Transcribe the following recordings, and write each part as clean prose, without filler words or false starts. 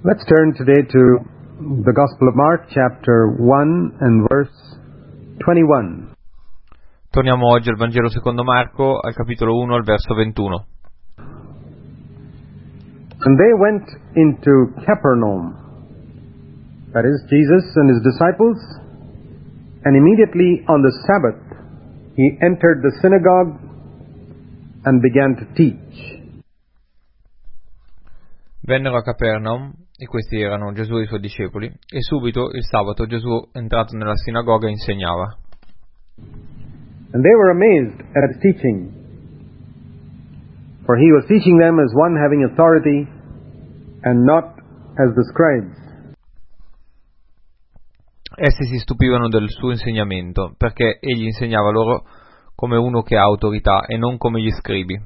Let's turn today to the Gospel of Mark, chapter 1 and verse 21. Torniamo oggi al Vangelo secondo Marco, al capitolo 1, al verso 21. And they went into Capernaum, that is, Jesus and his disciples, and immediately on the Sabbath he entered the synagogue and began to teach. Vennero a Capernaum, e questi erano Gesù e i suoi discepoli, e subito, il sabato, Gesù, entrato nella sinagoga, insegnava. And they were amazed at his teaching, for he was teaching them as one having authority and not as the scribes. Essi si stupivano del suo insegnamento, perché egli insegnava loro come uno che ha autorità e non come gli scribi.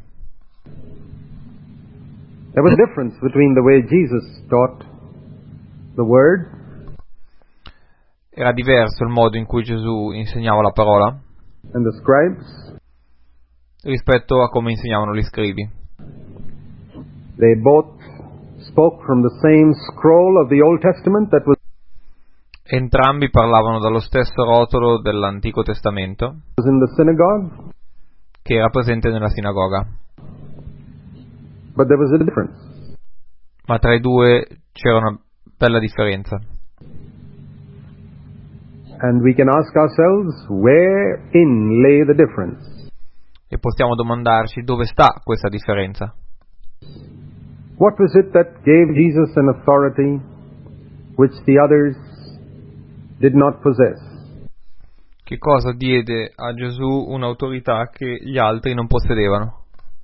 There was a difference between the way Jesus taught the Word Era diverso il modo in cui Gesù insegnava la parola and the scribes. rispetto a come insegnavano gli scribi. They both spoke from the same scroll of the Old Testament that was Entrambi parlavano dallo stesso rotolo dell'Antico Testamento in the synagogue, che era presente nella sinagoga, but there was a difference. ma tra i due c'era una bella differenza. And we can ask ourselves, wherein lay the difference? E possiamo domandarci dove sta questa differenza. What was it that gave Jesus an authority which the others did not possess? Che cosa diede a Gesù un'autorità che gli altri non possedevano?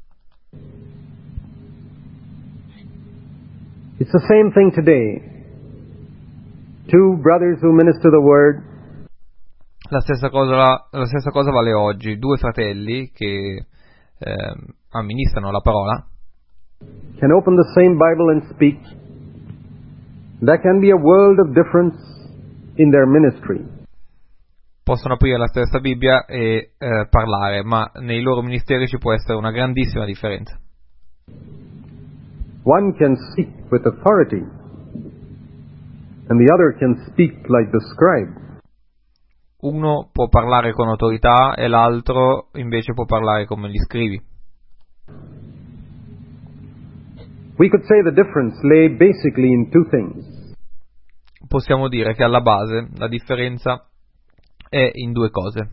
It's the same thing today. Two brothers who minister the Word La stessa cosa vale oggi. Due fratelli che amministrano la parola can open the same Bible and speak. There can be a world of difference in their ministry. possono aprire la stessa Bibbia e parlare, ma nei loro ministeri ci può essere una grandissima differenza. One can speak with authority, and the other can speak like the scribe. Uno può parlare con autorità e l'altro invece può parlare come gli scribi. We could say the difference lay basically in two things. Possiamo dire che alla base la differenza è in due cose.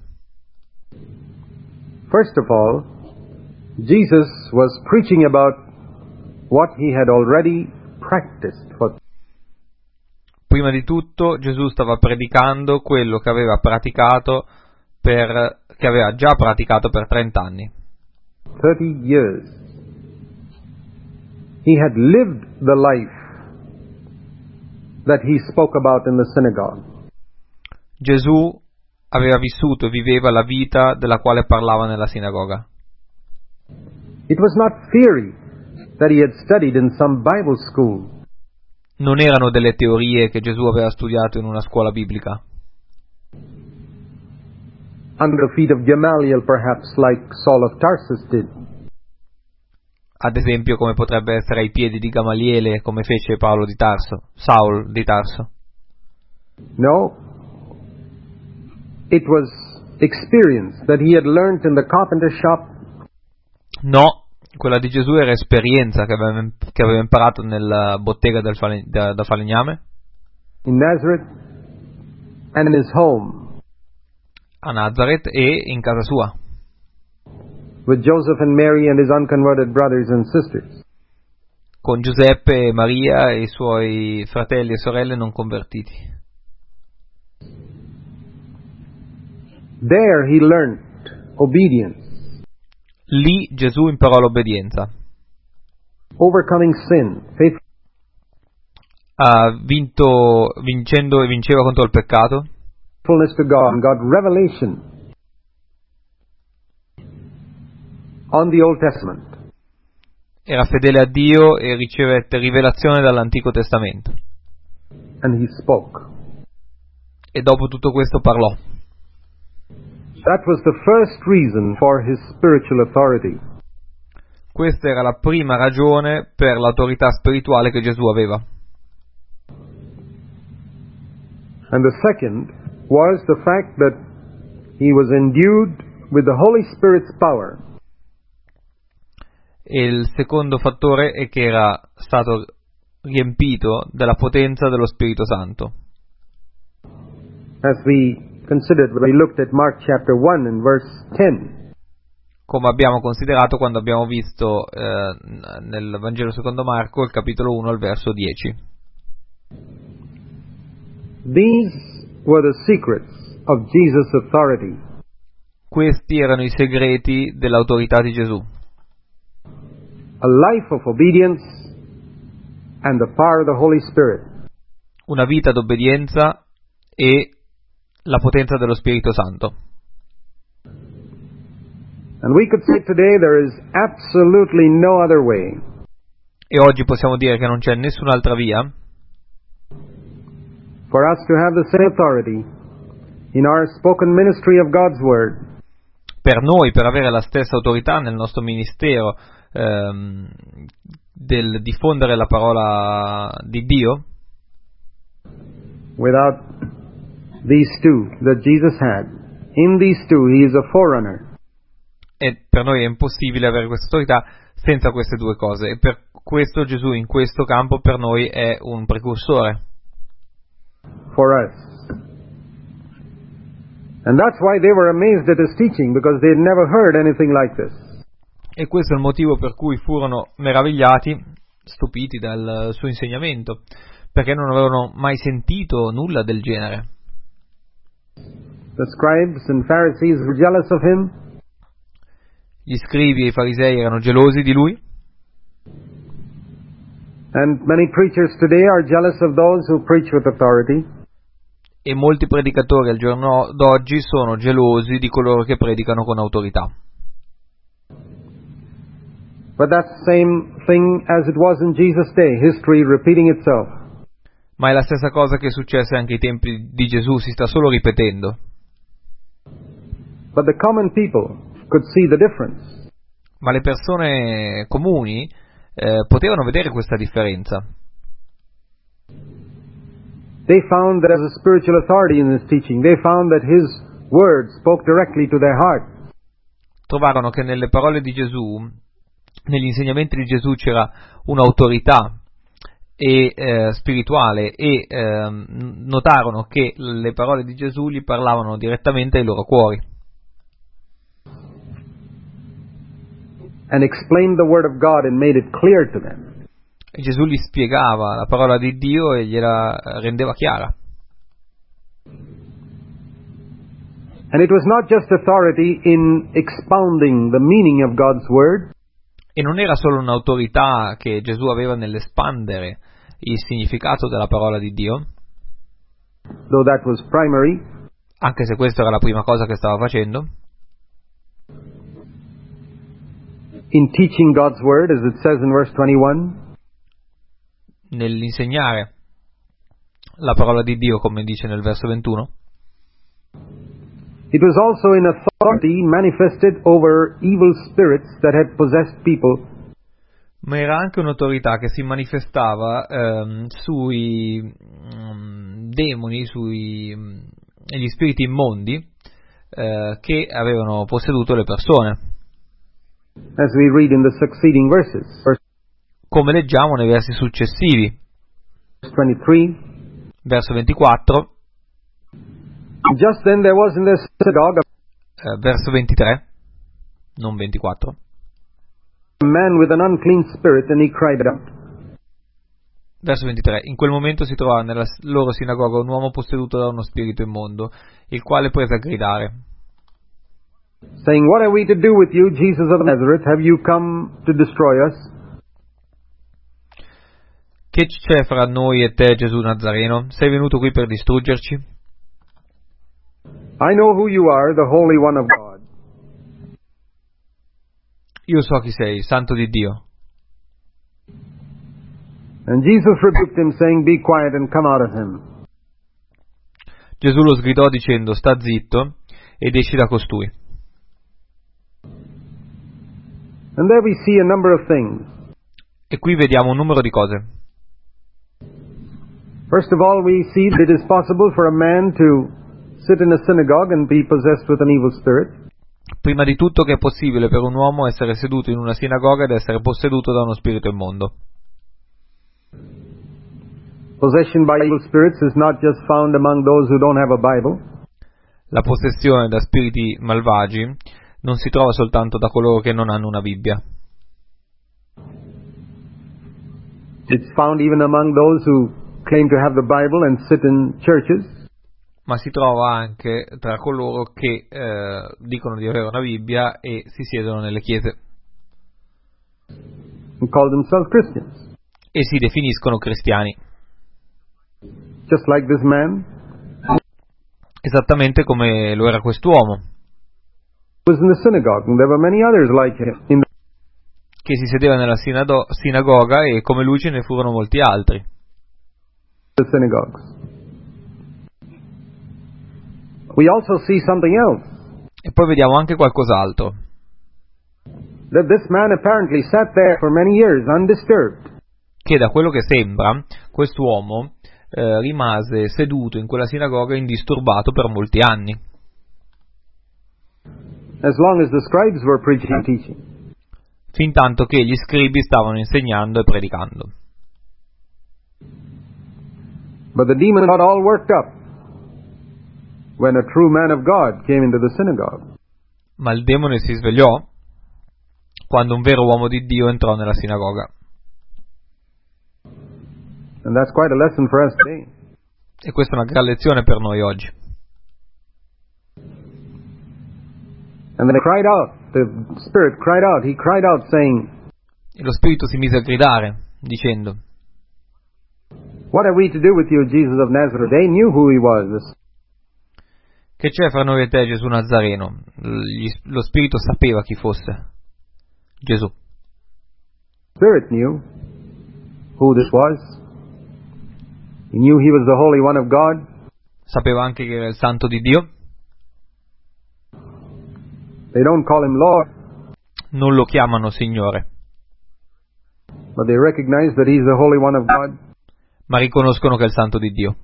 First of all, Jesus was preaching about what he had already practiced for Prima di tutto Gesù stava predicando quello che aveva già praticato per 30 anni. 30 years. He had lived the life that he spoke about in the synagogue. Gesù aveva vissuto e viveva la vita della quale parlava nella sinagoga. It was not theory that he had studied in some Bible school. Non erano delle teorie che Gesù aveva studiato in una scuola biblica, Under the feet of Gamaliel, perhaps, like Saul of Tarsus did. ad esempio come potrebbe essere ai piedi di Gamaliele, come fece Saul di Tarso. No. It was experience that he had learned in the carpenter shop. No, quella di Gesù era esperienza che aveva imparato nella bottega da falegname, In Nazareth and in his home a Nazareth e in casa sua, with Joseph and Mary and his unconverted brothers and sisters. con Giuseppe e Maria e i suoi fratelli e sorelle non convertiti. There he learned obedience, Lì Gesù imparò l'obbedienza, overcoming sin, vinceva contro il peccato, faithfulness to God, and got revelation on the Old Testament. era fedele a Dio e ricevette rivelazione dall'Antico Testamento. And he spoke. E dopo tutto questo parlò. That was the first reason for his spiritual authority. Questa era la prima ragione per l'autorità spirituale che Gesù aveva. And the second was the fact that he was endued with the Holy Spirit's power. E il secondo fattore è che era stato riempito della potenza dello Spirito Santo. As we considered when we looked at Mark chapter 1 and verse 10. Come abbiamo considerato quando abbiamo visto nel Vangelo secondo Marco il capitolo 1 al verso 10. These were the secrets of Jesus' authority. Questi erano i segreti dell'autorità di Gesù. A life of obedience and the power of the Holy Spirit. Una vita d'obbedienza e la potenza dello Spirito Santo. And we could say today there is absolutely no other way. E oggi possiamo dire che non c'è nessun'altra via For us to have the same authority in our spoken ministry of God's Word. per noi, per avere la stessa autorità nel nostro ministero del diffondere la parola di Dio, Without these two that Jesus had. In these two he is a forerunner. e per noi è impossibile avere questa autorità senza queste due cose, e per questo Gesù in questo campo per noi è un precursore. For us. And that's why they were amazed at his teaching, because they had never heard anything like this. E questo è il motivo per cui furono meravigliati, stupiti dal suo insegnamento, perché non avevano mai sentito nulla del genere. The scribes and Pharisees were jealous of him. Gli scribi e i farisei erano gelosi di lui, And many preachers today are jealous of those who preach with authority. e molti predicatori al giorno d'oggi sono gelosi di coloro che predicano con autorità. But that's the same thing as it was in Jesus' day, history repeating itself. Ma è la stessa cosa che successe anche ai tempi di Gesù, si sta solo ripetendo. But the common people could see the difference. Ma le persone comuni potevano vedere questa differenza. They found that as a spiritual authority in his teaching, they found that his word spoke directly to their heart. Trovarono che nelle parole di Gesù, negli insegnamenti di Gesù c'era un'autorità spirituale e notarono che le parole di Gesù gli parlavano direttamente ai loro cuori. And explained the word of God and made it clear to them. E Gesù gli spiegava la parola di Dio e gliela rendeva chiara. And it was not just authority in expounding the meaning of God's word. E non era solo un'autorità che Gesù aveva nell'espandere il significato della parola di Dio, Though that was primary, anche se questa era la prima cosa che stava facendo, in teaching God's word, as it says in verse 21, nell'insegnare la parola di Dio, come dice nel verso 21, it was also in authority manifested over evil spirits that had possessed people, ma era anche un'autorità che si manifestava sui demoni, gli spiriti immondi che avevano posseduto le persone, as we read in the succeeding verses. come leggiamo nei versi successivi. Verse 23, Verso 24, just then there was in the synagogue verso 23, non 24, a man with an unclean spirit, and he cried out. verso 23, in quel momento si trovava nella loro sinagoga un uomo posseduto da uno spirito immondo, il quale prese a gridare, saying, what are we to do with you, Jesus of Nazareth? Have you come to destroy us? che c'è fra noi e te, Gesù Nazareno? Sei venuto qui per distruggerci? I know who you are, the Holy One of God. Io so chi sei, Santo di Dio. And Jesus rebuked him, saying, be quiet and come out of him. Gesù lo sgridò dicendo, sta zitto ed esci da costui. And there we see a number of things. E qui vediamo un numero di cose. First of all, we see that it is possible for a man to sit in a synagogue and be possessed with an evil spirit. Prima di tutto che è possibile per un uomo essere seduto in una sinagoga ed essere posseduto da uno spirito immondo. Possession by evil spirits is not just found among those who don't have a Bible. La possessione da spiriti malvagi non si trova soltanto da coloro che non hanno una Bibbia. It's found even among those who claim to have the Bible and sit in churches. Ma si trova anche tra coloro che dicono di avere una Bibbia e si siedono nelle chiese. And call themselves Christians. E si definiscono cristiani. Just like this man. Esattamente come lo era quest'uomo. Was in the synagogue, and there were many others like him. Che si sedeva nella sinagoga e come lui ce ne furono molti altri. The synagogues. We also see something else. E poi vediamo anche qualcos'altro. That this man apparently sat there for many years undisturbed. Che da quello che sembra, quest'uomo rimase seduto in quella sinagoga indisturbato per molti anni. As long as the scribes were preaching and teaching. Fin tanto che gli scribi stavano insegnando e predicando. But the demon got all worked up when a true man of God came into the synagogue. Ma il demone si svegliò quando un vero uomo di Dio entrò nella sinagoga. And that's quite a lesson for us today. E questa è una gran lezione per noi oggi. And they cried out, the spirit cried out, he cried out saying, E lo spirito si mise a gridare, dicendo: What have we to do with you, Jesus of Nazareth? They knew who he was. Che c'è fra noi e te, Gesù Nazareno? Lo spirito sapeva chi fosse Gesù. Spirit knew who this was. He knew he was the Holy One of God. Sapeva anche che era il Santo di Dio. They don't call him Lord, Non lo chiamano Signore, but they recognize that he's the Holy One of God. ma riconoscono che è il Santo di Dio.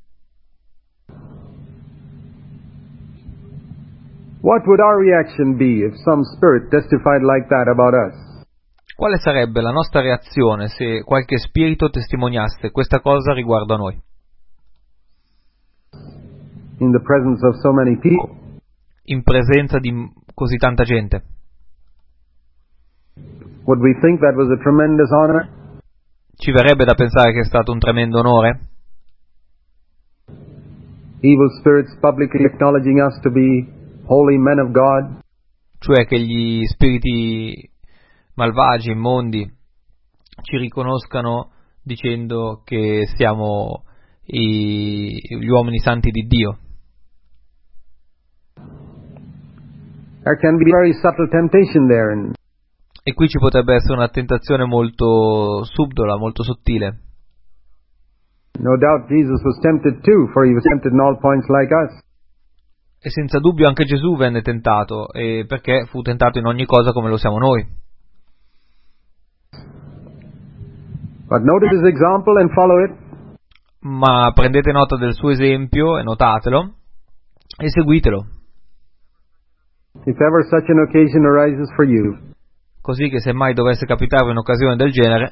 What would our reaction be if some spirit testified like that about us? Quale sarebbe la nostra reazione se qualche spirito testimoniasse questa cosa riguardo a noi? In the presence of so many people. In presenza di così tanta gente. Would we think that was a tremendous honor? Ci verrebbe da pensare che è stato un tremendo onore? Evil spirits publicly acknowledging us to be holy men of God? Cioè che gli spiriti malvagi, immondi, ci riconoscano dicendo che siamo gli uomini santi di Dio. There can be very subtle temptation there. E qui ci potrebbe essere una tentazione molto subdola, molto sottile. No doubt Jesus was tempted too, for he was tempted in all points like us. E senza dubbio anche Gesù venne tentato, perché fu tentato in ogni cosa come lo siamo noi. But notice his example and follow it. Ma prendete nota del suo esempio e notatelo e seguitelo. If ever such an occasion arises for you, così che se mai dovesse capitarvi un'occasione del genere,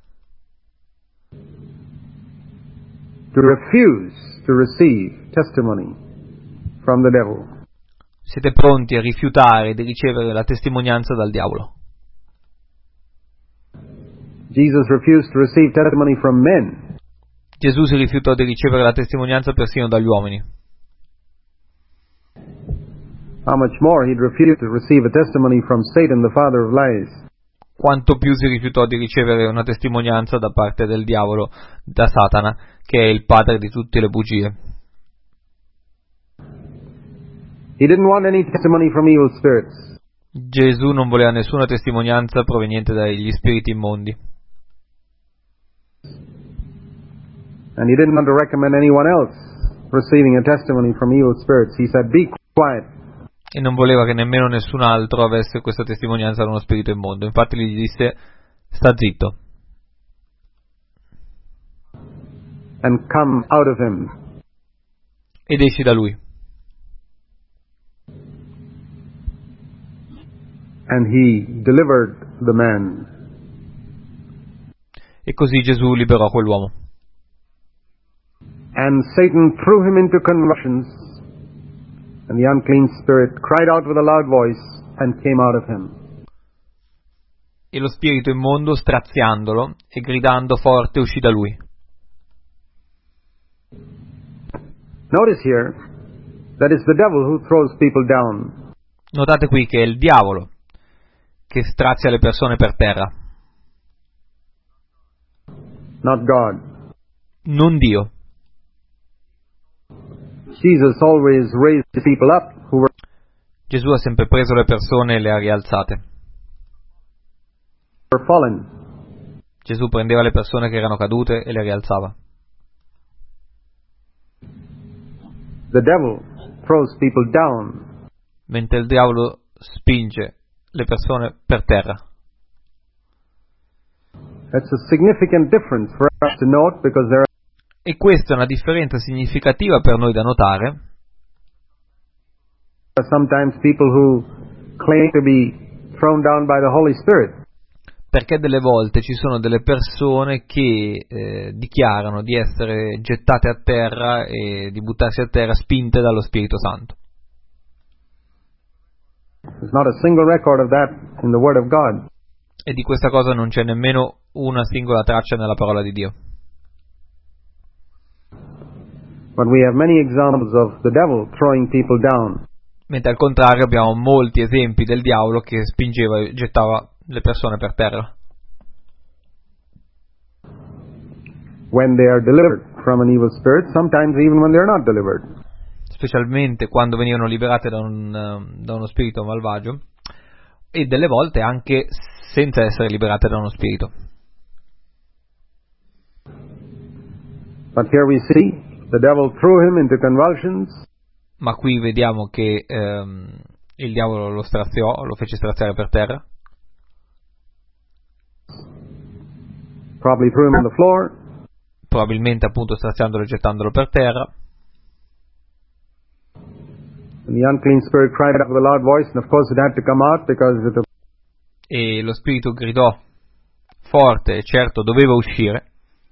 to refuse to receive testimony from the devil. Siete pronti a rifiutare di ricevere la testimonianza dal diavolo. Jesus refused to receive testimony from men. Gesù si rifiutò di ricevere la testimonianza persino dagli uomini. How much more he'd refuse to receive a testimony from Satan, the father of lies. Quanto più si rifiutò di ricevere una testimonianza da parte del diavolo, da Satana, che è il padre di tutte le bugie. He didn't want any testimony from evil spirits. Gesù non voleva nessuna testimonianza proveniente dagli spiriti immondi. And he didn't want to recommend anyone else receiving a testimony from evil spirits. He said, be quiet. E non voleva che nemmeno nessun altro avesse questa testimonianza da uno spirito immondo. Infatti gli disse: sta zitto. and come out of him. ed esci da lui. And he delivered the man. E così Gesù liberò quell'uomo. And Satan threw him into convulsions, and the unclean spirit cried out with a loud voice and came out of him. E lo spirito immondo, straziandolo e gridando forte, uscì da lui. Notice here that it's the devil who throws people down. Notate qui che è il diavolo che strazia le persone per terra, Not God. non Dio. Jesus always raised the people up who were Gesù ha sempre preso le persone e le ha rialzate. fallen. Gesù prendeva le persone che erano cadute e le rialzava. The devil throws people down. Mentre il diavolo spinge le persone per terra. That's a significant difference for us to note, because there E questa è una differenza significativa per noi da notare, are sometimes people who claim to be thrown down by the Holy Spirit. perché delle volte ci sono delle persone che dichiarano di essere gettate a terra e di buttarsi a terra spinte dallo Spirito Santo. There's not a single record of that in the Word of God. E di questa cosa non c'è nemmeno una singola traccia nella parola di Dio. But we have many examples of the devil throwing people down. Mentre al contrario abbiamo molti esempi del diavolo che spingeva e gettava le persone per terra. When they are delivered from an evil spirit, sometimes even when they are not delivered. Specialmente quando venivano liberate da uno spirito malvagio, e delle volte anche senza essere liberate da uno spirito. But here we see the devil threw him into convulsions, Ma qui vediamo che il diavolo lo straziò, lo fece straziare per terra, probably threw him on the floor, probabilmente appunto straziandolo e gettandolo per terra, and the unclean spirit cried out with a loud voice, and of course it had to come out because it e lo spirito gridò forte e certo doveva uscire,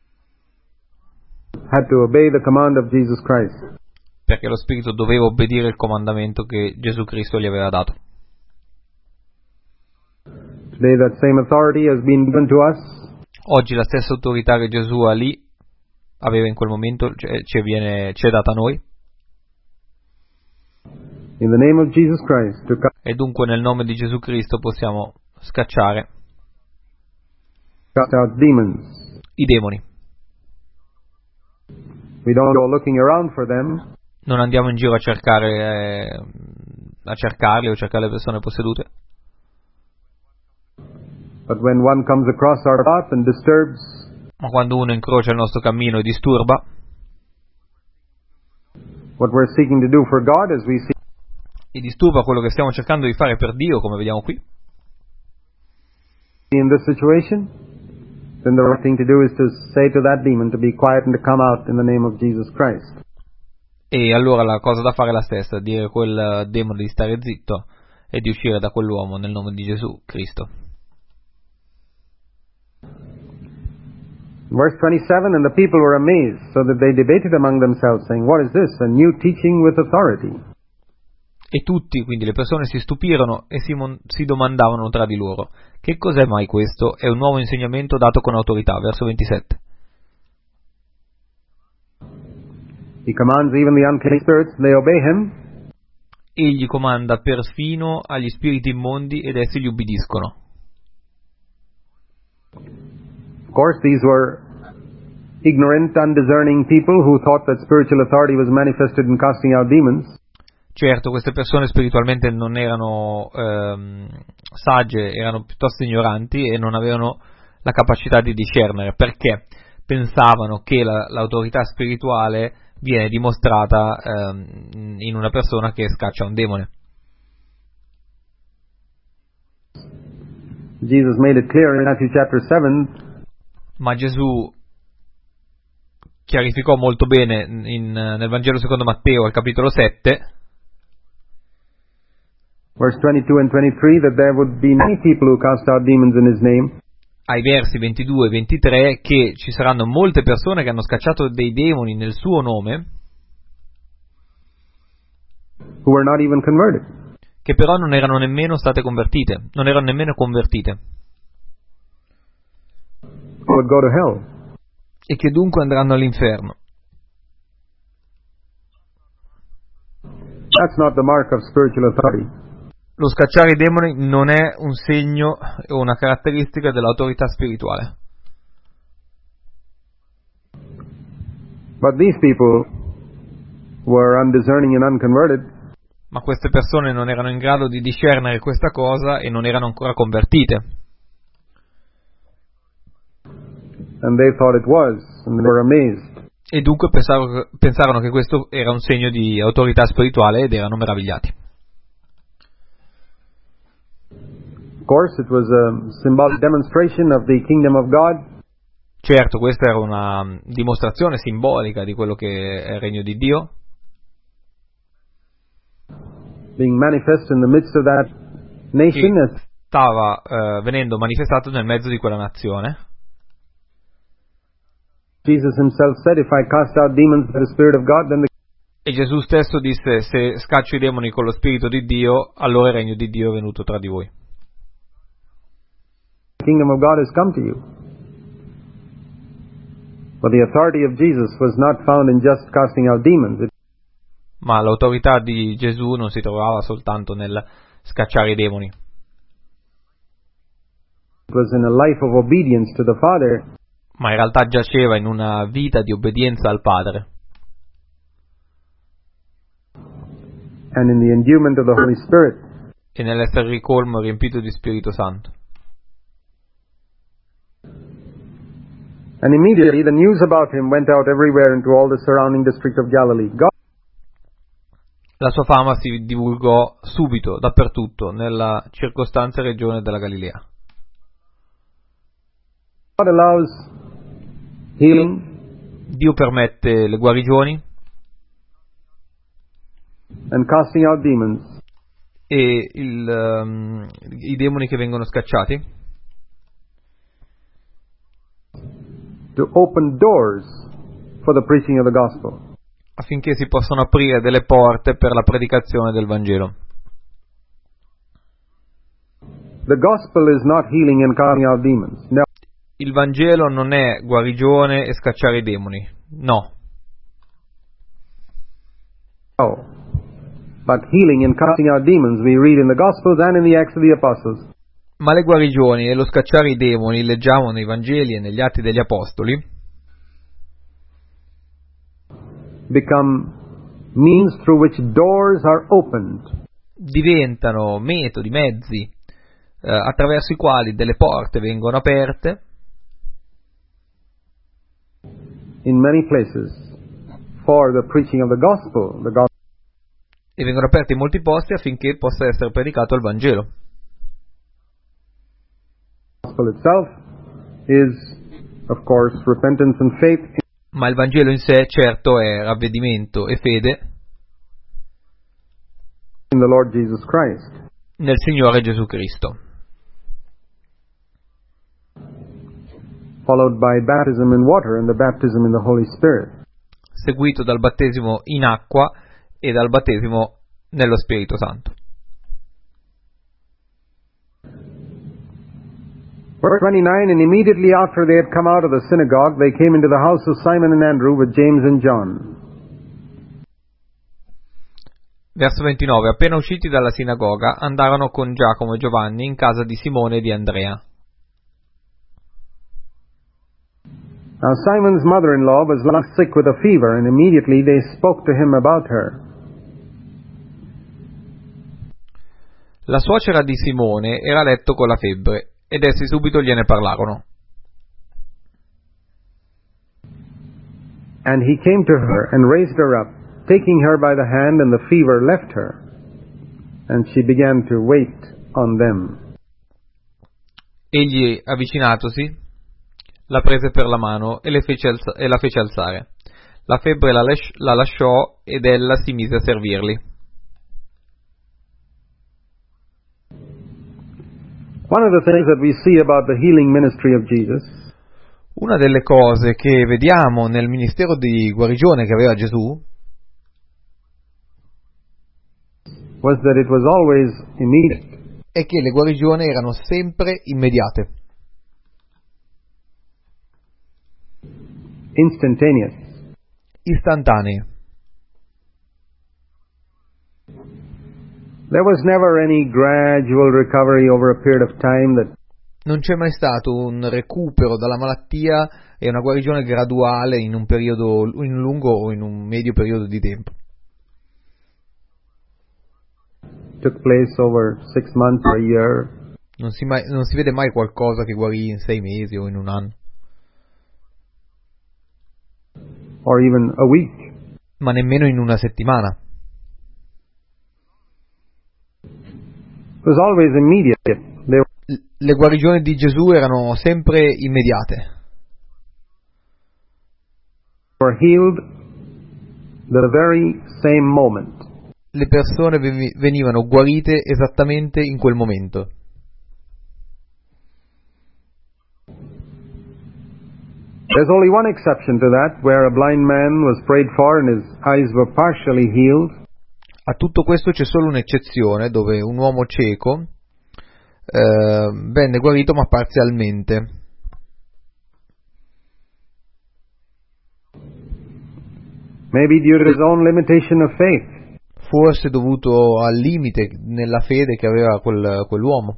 had to obey the command of Jesus Christ. perché lo spirito doveva obbedire il comandamento che Gesù Cristo gli aveva dato. Today that same authority has been given to us. Oggi la stessa autorità che Gesù aveva in quel momento ci è data a noi, In the name of Jesus Christ, to e dunque nel nome di Gesù Cristo possiamo scacciare cast out demons. i demoni. We don't go looking around for them. Non andiamo in giro a cercarli o cercare le persone possedute, But when one comes across our path and disturbs ma quando uno incrocia il nostro cammino e disturba what we're seeking to do for God, as we see quello che stiamo cercando di fare per Dio, come vediamo qui, in this situation, then the right thing to do is to say to that demon to be quiet and to come out in the name of Jesus Christ. e allora la cosa da fare è la stessa, dire a quel demone di stare zitto e di uscire da quell'uomo nel nome di Gesù Cristo. Verse 27, and the people were amazed, so that they debated among themselves, saying, What is this? A new teaching with authority. E tutti, quindi le persone, si stupirono e si domandavano tra di loro: che cos'è mai questo? È un nuovo insegnamento dato con autorità. Verso 27. He commands even the unclean spirits, they obey him. Egli comanda perfino agli spiriti immondi ed essi gli ubbidiscono. Of course, these were ignorant, undiscerning people who thought that spiritual authority was manifested in casting out demons. Certo, queste persone spiritualmente non erano sagge, erano piuttosto ignoranti e non avevano la capacità di discernere, perché pensavano che l'autorità spirituale viene dimostrata in una persona che scaccia un demone. Jesus made it clear in Matthew chapter 7. Ma Gesù chiarificò molto bene nel Vangelo secondo Matteo, al capitolo 7, verse 22 and 23, that there would be many people who cast out demons in his name, ai versi 22 e 23, che ci saranno molte persone che hanno scacciato dei demoni nel suo nome, who were not even converted. che però non erano nemmeno state convertite, non erano nemmeno convertite, Would go to hell. e che dunque andranno all'inferno. That's not the mark of spiritual authority. Lo scacciare i demoni non è un segno o una caratteristica dell'autorità spirituale. But these people were undiscerning and unconverted, Ma queste persone non erano in grado di discernere questa cosa e non erano ancora convertite. and they thought it was, and they were amazed. E dunque pensarono che questo era un segno di autorità spirituale ed erano meravigliati. Of course, it was a symbolic demonstration of the kingdom of God, Certo, questa era una dimostrazione simbolica di quello che è il regno di Dio, being manifest in the midst of that nation che as stava venendo manifestato nel mezzo di quella nazione. Jesus himself said, if I cast out demons by the Spirit of God, then the E Gesù stesso disse: se scaccio i demoni con lo Spirito di Dio, allora il regno di Dio è venuto tra di voi. kingdom of God has come to you. But the authority of Jesus was not found in just casting out demons. It Ma l'autorità di Gesù non si trovava soltanto nel scacciare i demoni, was in a life of obedience to the Father, ma in realtà giaceva in una vita di obbedienza al Padre and in the endowment of the Holy Spirit. e nell'essere ricolmo e riempito di Spirito Santo. And immediately the news about him went out everywhere into all the surrounding district of Galilee. La sua fama si divulgò subito, dappertutto, nella circostante regione della Galilea. God allows healing Dio permette le guarigioni and casting out demons e i demoni che vengono scacciati to open doors for the preaching of the gospel. affinché si possano aprire delle porte per la predicazione del Vangelo. The gospel is not healing and casting out demons. No. Il Vangelo non è guarigione e scacciare i demoni, no. No. But healing and casting out demons we read in the Gospels and in the Acts of the Apostles. Ma le guarigioni e lo scacciare i demoni leggiamo nei Vangeli e negli Atti degli Apostoli Become means through which doors are opened diventano metodi, mezzi attraverso i quali delle porte vengono aperte in many places for the preaching of the gospel. The e vengono aperte in molti posti affinché possa essere predicato il Vangelo. gospel itself is, of course, repentance and faith Ma il Vangelo in sé, certo, è ravvedimento e fede in the Lord Jesus Christ. nel Signore Gesù Cristo, Followed by baptism in water and the baptism in the Holy Spirit. seguito dal battesimo in acqua e dal battesimo nello Spirito Santo. Verse 29, and immediately after they had come out of the synagogue, they came into the house of Simon and Andrew with James and John. Verso 29. Appena usciti dalla sinagoga, andarono con Giacomo e Giovanni in casa di Simone e di Andrea. Now Simon's mother-in-law was lying sick with a fever, and immediately they spoke to him about her. La suocera di Simone era a letto con la febbre, ed essi subito gliene parlarono. And he came to her and raised her up, taking her by the hand, and the fever left her, and she began to wait on them. Egli, avvicinatosi, la prese per la mano e la fece alzare. La febbre la lasciò ed ella si mise a servirli. One of the things that we see about the healing ministry of Jesus Una delle cose che vediamo nel ministero di guarigione che aveva Gesù was that it was always immediate. è che le guarigioni erano sempre immediate, Instantaneous. istantanee. There was never any gradual recovery over a period of time that Non c'è mai stato un recupero dalla malattia e una guarigione graduale in un periodo, in un lungo o in un medio periodo di tempo. took place over 6 months or a year. Non si vede mai qualcosa che guarì in 6 mesi o in un anno, Or even a week. ma nemmeno in una settimana. It was always immediate. Le guarigioni di Gesù erano sempre immediate. Were healed the very same moment. Le persone venivano guarite esattamente in quel momento. There's only one exception to that, where a blind man was prayed for and his eyes were partially healed. A tutto questo c'è solo un'eccezione, dove un uomo cieco venne guarito ma parzialmente. Maybe due to his own limitation of faith. Forse dovuto al limite nella fede che aveva quell'uomo.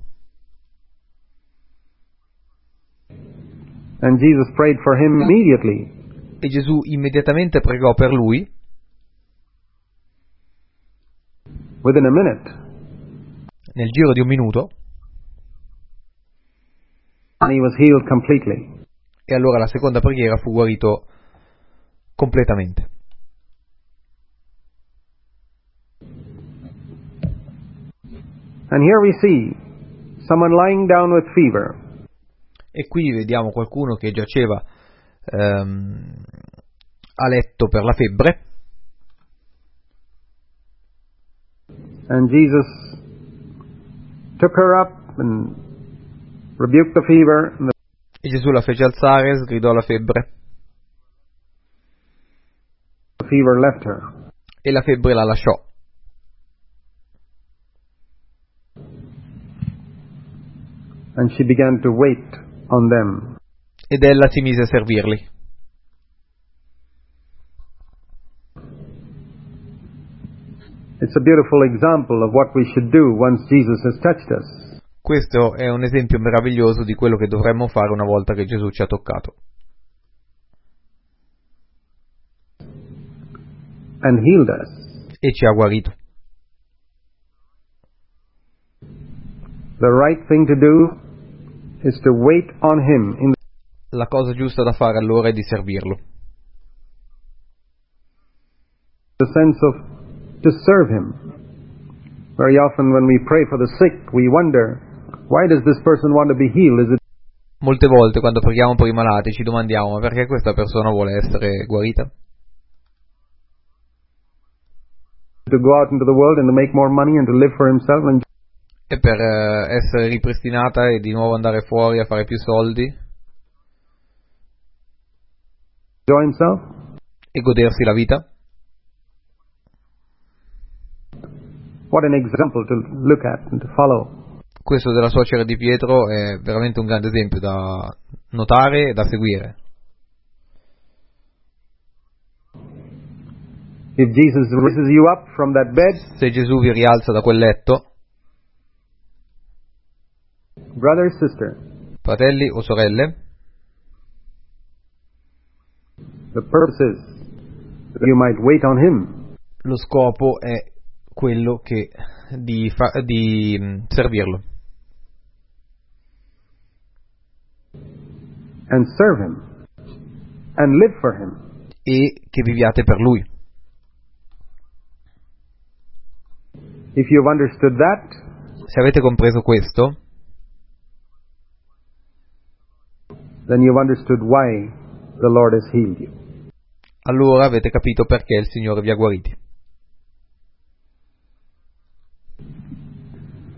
And Jesus prayed for him immediately. E Gesù immediatamente pregò per lui. Within a minute. Nel giro di un minuto. And he was healed completely. E allora la seconda preghiera fu guarito completamente. And here we see someone lying down with fever. E qui vediamo qualcuno che giaceva a letto per la febbre. And Jesus took her up and rebuked the fever. And E Gesù la fece alzare, sgridò la febbre. the fever left her. E la febbre la lasciò. And she began to wait on them. Ed ella si mise a servirli. It's a beautiful example of what we should do once Jesus has touched us. Questo è un esempio meraviglioso di quello che dovremmo fare una volta che Gesù ci ha toccato. And healed us. E ci ha guarito. The right thing to do is to wait on him in La cosa giusta da fare allora è di servirlo. the sense of to serve him. Very often when we pray for the sick, we wonder, why does this person want to be healed? Is it Molte volte quando preghiamo per i malati ci domandiamo: ma perché questa persona vuole essere guarita? to go out into the world and to make more money and to live for himself and E per essere ripristinata e di nuovo andare fuori a fare più soldi enjoy himself? e godersi la vita? What an example to look at and to follow. Questo della suocera di Pietro è veramente un grande esempio da notare e da seguire. If Jesus raises you up from that bed, Se Gesù vi rialza da quel letto, brother or sister, fratelli o sorelle, the purpose is that you might wait on him. lo scopo è quello che di servirlo And serve him. And live for him. e che viviate per lui. If you've understood that, Se avete compreso questo, then you've understood why the Lord has healed you. allora avete capito perché il Signore vi ha guariti.